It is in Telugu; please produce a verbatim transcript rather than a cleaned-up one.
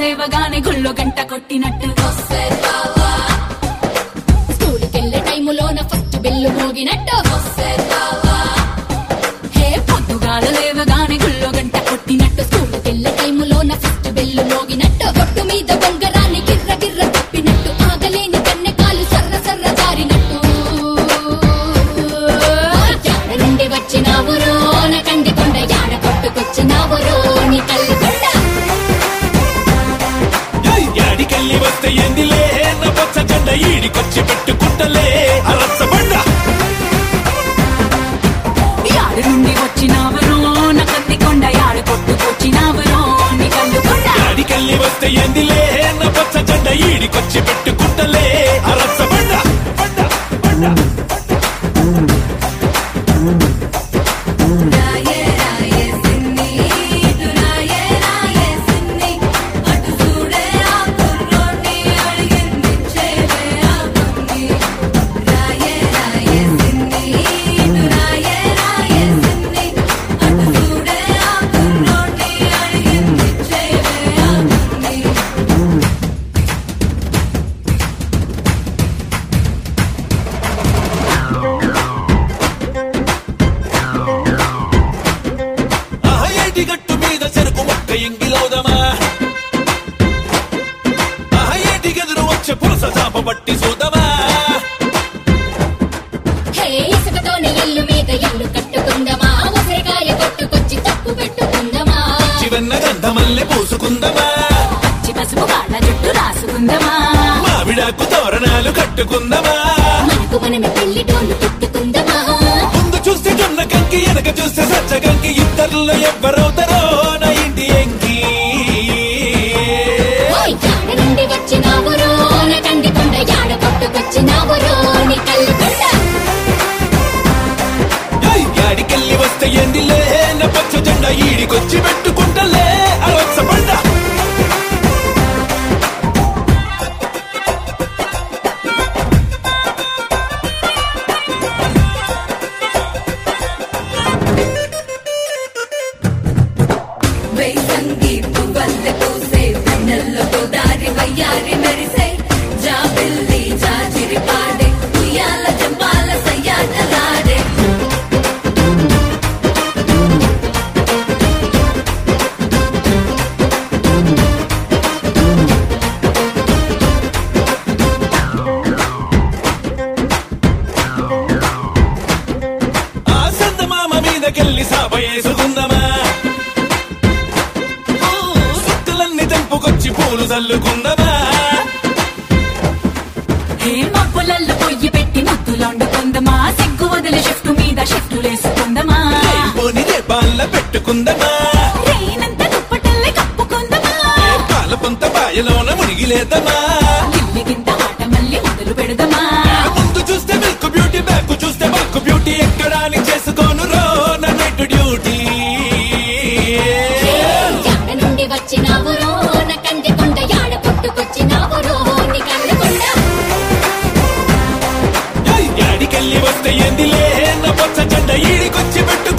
లేవగానే గుళ్ళో గంట కొట్టినట్టు స్కూలుకెళ్ళే టైములోన ఫస్ట్ బెల్లు మోగినట్టు హే పొద్దుగాల లేవగానే గుళ్ళో గంట కొట్టినట్టు స్కూలుకెళ్ళే టైములోన ఫస్ట్ బెల్లు మోగినట్టు కొట్టు మీద బొంగరాన్ని గిర్ర గిర్ర తప్పినట్టు ఆగలేని కన్నె కాలు సర్ర సర్ర జారినట్టు జాడ నుండి వచ్చినావురో నా కండి కొండ యాడ కొట్టుకొచ్చినావురో నీ కళ్ళు కొండ యాడికెళ్ళి వస్తే ఎందిలే నా పచ్చ జెండ ఈడికొచ్చి పెట్టుకుంటలే అరచ్చబండ యాడ నుండి వచ్చినావురో నా కంది కొండ యాడ కొట్టుకొచ్చినావురో నీ కళ్ళు కొండ యాడికెళ్ళి వస్తే ఎందిలే నా పచ్చ జెండ ఈడికొచ్చి పెట్టుకుంటలే అరచ్చబండ బండ బండ గట్టు మీద చెరుకు మొక్క ఎంగిలవుదమా ఏటి గెదురు వచ్చే పులస చాప పట్టి చూదమా ఇసుకతోనే ఇల్లు మీద ఇల్లు కట్టుకుందమా ఉసిరికాయ కొట్టుకొచ్చి తప్పు పెట్టుకుందమా చివన్న గంధమల్లె పూసుకుందమా పచ్చి పసుపు వాళ్ళ జుట్టు రాసుకుందమా మావిడాకు తోరణాలు కట్టుకుందమా మనకు మనమే పెళ్లి డోలు పెట్టుకుందమా ముందు చూస్తే జొన్న కంకి వెనక చూస్తే సచ్చ కంకి ఇద్దరులో ఎవ్వరవుతారో నా ఇంటి ఎంకి యాడ నుండి వచ్చినావురో నా కంది కొండ యాడ కొట్టుకొచ్చినావురో నీ కళ్ళు కొండ యాడికెళ్ళి వస్తే ఎందిలే నా పచ్చ జెండ ఈడికొచ్చి పెట్టుకుంటలే అరచ్చబండ కెళ్ళి సాప వేసుకుందమా సుక్కలన్నీ తెంపుకొచ్చి పూలు చల్లుకుందమా మబ్బులల్లో పొయ్యి పెట్టి ముద్దులు వండుకుందమా సిగ్గు వదిలి షిఫ్ట్ మీద షిఫ్ట్ వేసుకుందమా పోని రేపాళ్ళ పెట్టుకుందమా రేనంత దుప్పటల్లే కప్పుకుందమా పాల పొంత బాయలోన మునిగిలేదమా గిల్లిగింత ఆట మళ్ళీ మొదలు పెడదమా ముందు చూస్తే మిల్క్ బ్యూటీ బ్యాక్ చూస్తే బల్క్ బ్యూటీ ఎక్కడాని చేసుకోను రో నా నైట్ డ్యూటీ యాడ నుండి వచ్చినావురో నా కంది కొండ యాడ కొట్టుకొచ్చినావురో నీ కళ్ళు కొండ యాడికెళ్ళి వస్తే ఎందిలే నా పచ్చ జెండ ఈడికొచ్చి పెట్టు